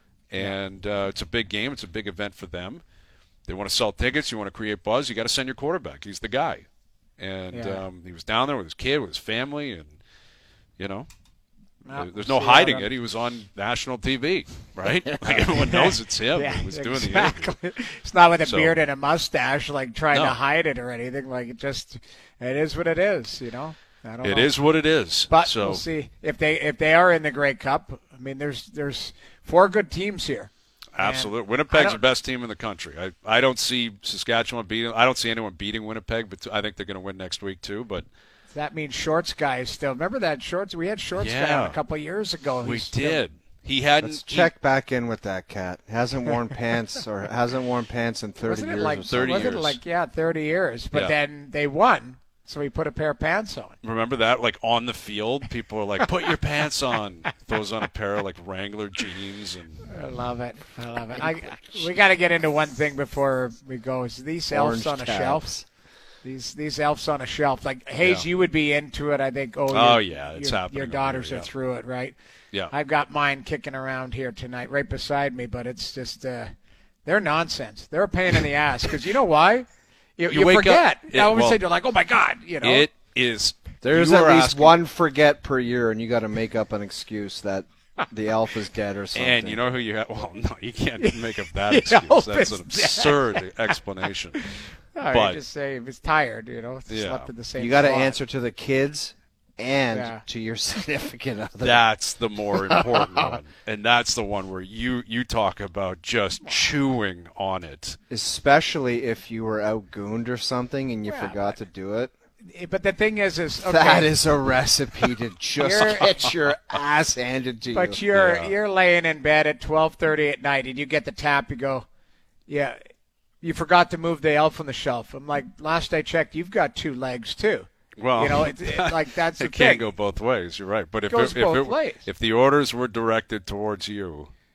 Speaker 1: And uh, it's a big game. It's a big event for them. They want to sell tickets. You want to create buzz. You got to send your quarterback. He's the guy. And
Speaker 2: yeah.
Speaker 1: um, he was down there with his kid, with his family, and you know.
Speaker 2: Well,
Speaker 1: There's no hiding it. He was on national T V, right? Like everyone knows it's him.
Speaker 2: Yeah,
Speaker 1: he was doing
Speaker 2: exactly.
Speaker 1: the interview.
Speaker 2: It's not with a
Speaker 1: so,
Speaker 2: beard and a mustache, like trying
Speaker 1: no.
Speaker 2: to hide it or anything. Like it just, it is what it is. You know. I don't
Speaker 1: it
Speaker 2: know.
Speaker 1: is what it is.
Speaker 2: But
Speaker 1: so.
Speaker 2: we'll see if they if they are in the Grey Cup. I mean, there's there's four good teams here.
Speaker 1: Absolutely, Winnipeg's the best team in the country. I I don't see Saskatchewan beating. I don't see anyone beating Winnipeg, but I think they're going to win next week too. But.
Speaker 2: That means Shorts guy is still. Remember that Shorts? We had Shorts
Speaker 1: yeah,
Speaker 2: guy on a couple of years ago.
Speaker 1: We
Speaker 2: He's
Speaker 1: did.
Speaker 2: Still,
Speaker 1: he hadn't.
Speaker 3: Let's check back in with that cat. Hasn't worn pants or hasn't worn pants in thirty
Speaker 2: wasn't
Speaker 3: years.
Speaker 2: It like,
Speaker 3: or
Speaker 1: thirty
Speaker 2: wasn't
Speaker 1: years.
Speaker 2: it like yeah, thirty years? But
Speaker 1: yeah.
Speaker 2: then they won, so he put a pair of pants on.
Speaker 1: Remember that? Like on the field, people are like, "Put your pants on." Throws on a pair of like Wrangler jeans and.
Speaker 2: I love it. I love it. I, we got to get into one thing before we go. Is these elves
Speaker 3: Orange
Speaker 2: on a
Speaker 3: tabs.
Speaker 2: shelf? These these elves on a shelf. Like Hayes,
Speaker 1: Yeah.
Speaker 2: you would be into it. I think. Oh,
Speaker 1: Oh,
Speaker 2: your,
Speaker 1: yeah, it's
Speaker 2: your,
Speaker 1: happening
Speaker 2: Your
Speaker 1: over
Speaker 2: daughters
Speaker 1: here,
Speaker 2: are
Speaker 1: yeah.
Speaker 2: through it, right?
Speaker 1: Yeah.
Speaker 2: I've got mine kicking around here tonight, right beside me. But it's just uh, they're nonsense. They're a pain in the ass because you know why? You,
Speaker 1: You
Speaker 2: you
Speaker 1: wake
Speaker 2: forget.
Speaker 1: up- it-
Speaker 2: I always
Speaker 1: well,
Speaker 2: say they're like, oh my god, you know.
Speaker 1: It is.
Speaker 3: There's
Speaker 1: you
Speaker 3: at
Speaker 1: are
Speaker 3: least
Speaker 1: asking-
Speaker 3: one forget per year, and you got to make up an excuse that the elf is dead or something.
Speaker 1: And you know who you have? Well, no, you can't make up that
Speaker 2: Yeah,
Speaker 1: excuse. That's
Speaker 2: it's
Speaker 1: an absurd explanation.
Speaker 2: No, you
Speaker 1: but-
Speaker 2: just say he was tired, you know,
Speaker 1: Yeah.
Speaker 2: slept in the same
Speaker 3: you got to
Speaker 2: spot.
Speaker 3: answer to the kids and
Speaker 2: Yeah.
Speaker 3: to your significant other.
Speaker 1: That's the more important one, and that's the one where you you talk about just chewing on it.
Speaker 3: Especially if you were outgooned or something and you
Speaker 2: Yeah,
Speaker 3: forgot to do it.
Speaker 2: But the thing is, is okay,
Speaker 3: That is a recipe to just
Speaker 2: You're-
Speaker 3: get your ass handed to
Speaker 2: But
Speaker 3: you.
Speaker 2: you're
Speaker 1: Yeah.
Speaker 2: you're laying in bed at twelve thirty at night, and you get the tap. You go, yeah, you forgot to move the elf on the shelf. I'm like, last I checked, you've got two legs too.
Speaker 1: Well,
Speaker 2: You know, it's it, like that's the
Speaker 1: it can't
Speaker 2: thing.
Speaker 1: go both ways. You're right. But if
Speaker 2: Goes
Speaker 1: it, if,
Speaker 2: both
Speaker 1: it,
Speaker 2: ways.
Speaker 1: if the orders were directed towards you,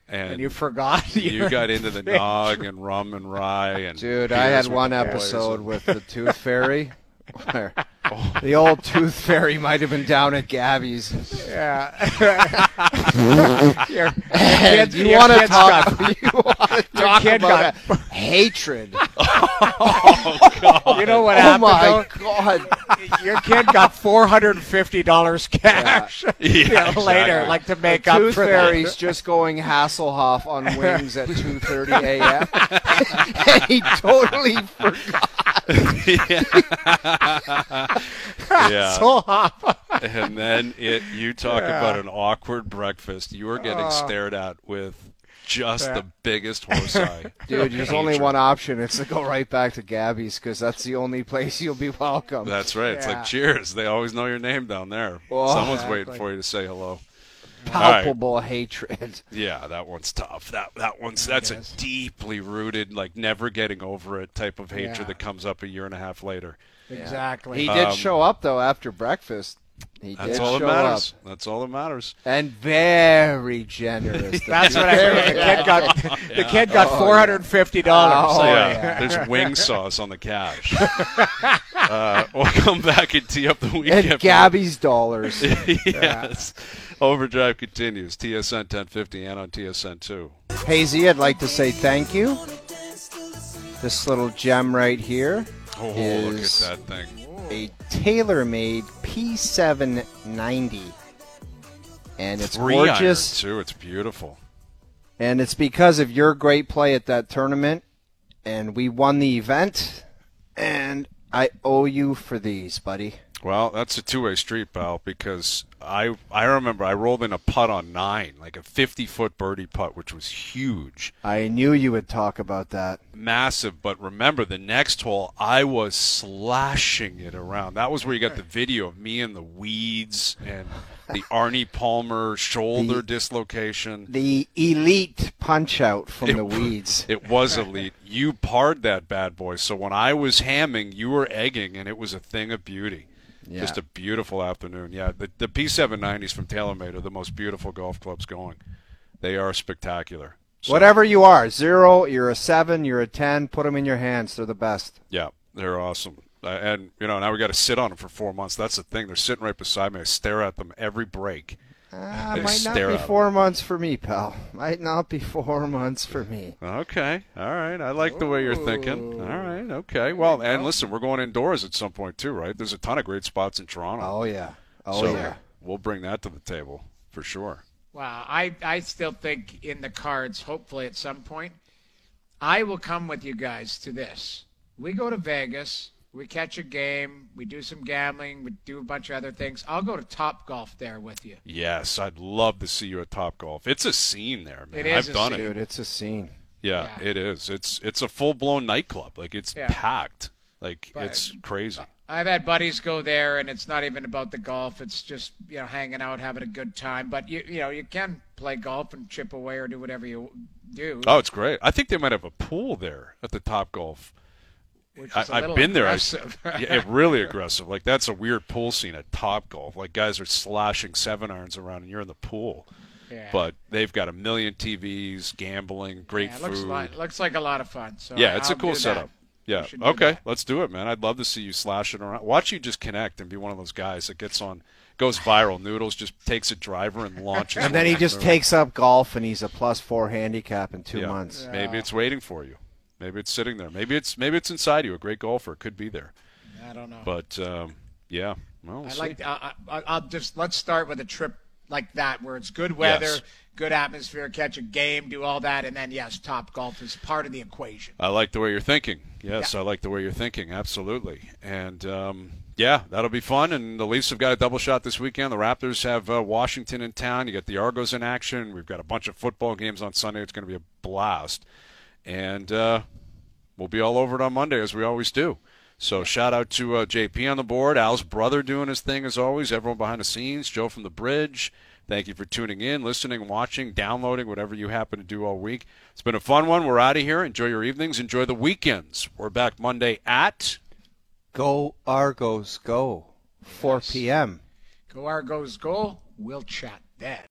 Speaker 1: And,
Speaker 2: And you forgot.
Speaker 1: you got into the nog and rum and rye. And
Speaker 3: Dude, I had
Speaker 1: beers with
Speaker 3: one
Speaker 1: the boys
Speaker 3: episode
Speaker 1: and-
Speaker 3: with the Tooth Fairy. Where the old Tooth Fairy might have been down at Gabby's.
Speaker 2: Yeah. your, your
Speaker 3: And
Speaker 2: kid,
Speaker 3: you
Speaker 2: your
Speaker 3: want to
Speaker 2: kid's
Speaker 3: talk,
Speaker 2: got-
Speaker 3: you wanna talk
Speaker 2: kid
Speaker 3: about
Speaker 2: got-
Speaker 3: hatred.
Speaker 2: You know what
Speaker 3: Oh
Speaker 2: happened,
Speaker 3: my
Speaker 2: though?
Speaker 3: God.
Speaker 2: Your kid got four hundred fifty dollars cash
Speaker 1: Yeah,
Speaker 2: you know, later,
Speaker 1: exactly.
Speaker 2: like to make up
Speaker 3: Tooth
Speaker 2: for
Speaker 3: Fairy's
Speaker 2: that.
Speaker 3: just going Hasselhoff on wings at two thirty a.m. and he totally forgot.
Speaker 1: Yeah.
Speaker 2: So hot.
Speaker 1: And then it you talk
Speaker 2: Yeah.
Speaker 1: about an awkward breakfast. You are getting
Speaker 2: Oh.
Speaker 1: stared at with just
Speaker 2: Yeah.
Speaker 1: the biggest horse eye.
Speaker 3: Dude, there's only
Speaker 1: Hatred.
Speaker 3: one option. It's to go right back to Gabby's because that's the only place you'll be welcome.
Speaker 1: That's right. It's
Speaker 2: Yeah.
Speaker 1: like cheers. They always know your name down there.
Speaker 3: Oh,
Speaker 1: Someone's
Speaker 2: exactly.
Speaker 1: waiting for you to say hello.
Speaker 3: Palpable hatred.
Speaker 1: Yeah, that one's tough. That that one's that's a
Speaker 2: guess.
Speaker 1: deeply rooted, like never getting over it type of hatred
Speaker 2: Yeah.
Speaker 1: that comes up a year and a half later.
Speaker 2: Exactly.
Speaker 3: He did
Speaker 1: Um,
Speaker 3: show up, though, after breakfast. He
Speaker 1: That's
Speaker 3: did
Speaker 1: all that
Speaker 3: show
Speaker 1: matters.
Speaker 3: up.
Speaker 1: That's all that matters.
Speaker 3: And very generous.
Speaker 2: That's what I heard. The kid got the kid got
Speaker 3: Oh,
Speaker 2: four hundred fifty dollars.
Speaker 3: Oh,
Speaker 1: yeah.
Speaker 3: yeah.
Speaker 1: There's wing sauce on the cash. uh, we'll come back and tee up the weekend.
Speaker 3: And Gabby's dollars.
Speaker 1: Yes. Overdrive continues. T S N ten fifty and on T S N two.
Speaker 3: Hazy, I'd like to say thank you. This little gem right here
Speaker 1: Oh,
Speaker 3: is
Speaker 1: look at that thing.
Speaker 3: a tailor-made P seven ninety. And it's
Speaker 1: Three
Speaker 3: gorgeous.
Speaker 1: iron, too. It's beautiful.
Speaker 3: And it's because of your great play at that tournament. And we won the event. And I owe you for these, buddy.
Speaker 1: Well, that's a two-way street, pal, because I I remember I rolled in a putt on nine, like a fifty-foot birdie putt, which was huge.
Speaker 3: I knew you would talk about that.
Speaker 1: Massive, but remember, the next hole, I was slashing it around. That was where you got the video of me in the weeds and the Arnie Palmer shoulder
Speaker 3: The-
Speaker 1: dislocation.
Speaker 3: The elite punch out from
Speaker 1: It-
Speaker 3: the weeds.
Speaker 1: It was elite. You parred that bad boy. So when I was hamming, you were egging, and it was a thing of beauty.
Speaker 3: Yeah.
Speaker 1: Just a beautiful afternoon. Yeah, the, the P seven nineties from TaylorMade are the most beautiful golf clubs going. They are spectacular. So,
Speaker 3: Whatever you are, zero, you're a seven, you're a ten, put them in your hands. They're the best.
Speaker 1: Yeah, they're awesome. Uh, and, you know, now we got to sit on them for four months. That's the thing. They're sitting right beside me. I stare at them every break.
Speaker 3: Uh,
Speaker 1: They
Speaker 3: might not
Speaker 1: stare
Speaker 3: be
Speaker 1: at 'em.
Speaker 3: four months for me, pal. Might not be four months for me.
Speaker 1: Okay. All right. I like the way you're thinking. All right. Okay. Well, and listen, we're going indoors at some point, too, right? There's a ton of great spots in Toronto.
Speaker 3: Oh, yeah. Oh,
Speaker 1: so
Speaker 3: yeah.
Speaker 1: we'll bring that to the table for sure.
Speaker 2: Wow, I, I still think in the cards, hopefully at some point, I will come with you guys to this. We go to Vegas, we catch a game, we do some gambling, we do a bunch of other things. I'll go to Top Golf there with you.
Speaker 1: Yes, I'd love to see you at Top Golf. It's a scene there, man.
Speaker 2: It is
Speaker 1: I've
Speaker 2: a
Speaker 1: done
Speaker 2: scene.
Speaker 1: it.
Speaker 3: Dude, it's a scene.
Speaker 1: Yeah,
Speaker 2: Yeah.
Speaker 1: it is. It's it's a full blown nightclub. Like it's
Speaker 2: Yeah.
Speaker 1: packed. Like
Speaker 2: But-
Speaker 1: it's crazy.
Speaker 2: I've had buddies go there, and it's not even about the golf. It's just, you know, hanging out, having a good time. But, you you know, you can play golf and chip away or do whatever you do.
Speaker 1: Oh, it's great. I think they might have a pool there at the Top Golf.
Speaker 2: which
Speaker 1: I,
Speaker 2: is a
Speaker 1: I've
Speaker 2: little
Speaker 1: been there. I,
Speaker 2: aggressive.
Speaker 1: yeah, really aggressive. Like that's a weird pool scene at Top Golf. Like guys are slashing seven irons around, and you're in the pool.
Speaker 2: Yeah.
Speaker 1: But they've got a million T Vs, gambling, great
Speaker 2: Yeah, it
Speaker 1: food.
Speaker 2: looks like, looks like a lot of fun. So
Speaker 1: yeah, it's
Speaker 2: I'll
Speaker 1: a cool
Speaker 2: do that.
Speaker 1: setup. Yeah.
Speaker 2: We should do
Speaker 1: Okay,
Speaker 2: that.
Speaker 1: let's do it, man. I'd love to see you slash it around. Watch you just connect and be one of those guys that gets on, goes viral. Noodles just takes a driver and launches.
Speaker 3: And then he
Speaker 1: one.
Speaker 3: just takes up golf, and he's a plus four handicap in two
Speaker 1: Yeah.
Speaker 3: months.
Speaker 1: Maybe it's waiting for you. Maybe it's sitting there. Maybe it's maybe it's inside you. A great golfer could be there.
Speaker 2: I don't know.
Speaker 1: But um, yeah, well, we'll
Speaker 2: I
Speaker 1: see.
Speaker 2: like. I, I, I'll just let's start with a trip like that where it's good weather,
Speaker 1: Yes.
Speaker 2: good atmosphere, catch a game, do all that, and then yes, Top Golf is part of the equation.
Speaker 1: I like the way you're thinking. Yes,
Speaker 2: Yeah.
Speaker 1: I like the way you're thinking. Absolutely. And um, yeah, that'll be fun. And the Leafs have got a double shot this weekend. The Raptors have uh, Washington in town. You got the Argos in action. We've got a bunch of football games on Sunday. It's going to be a blast. And uh, we'll be all over it on Monday as we always do. So shout out to uh, J P on the board, Al's brother doing his thing as always, everyone behind the scenes, Joe from the bridge. Thank you for tuning in, listening, watching, downloading, whatever you happen to do all week. It's been a fun one. We're out of here. Enjoy your evenings. Enjoy the weekends. We're back Monday at
Speaker 3: Go Argos, go. four p.m.
Speaker 2: Go Argos, go. We'll chat then.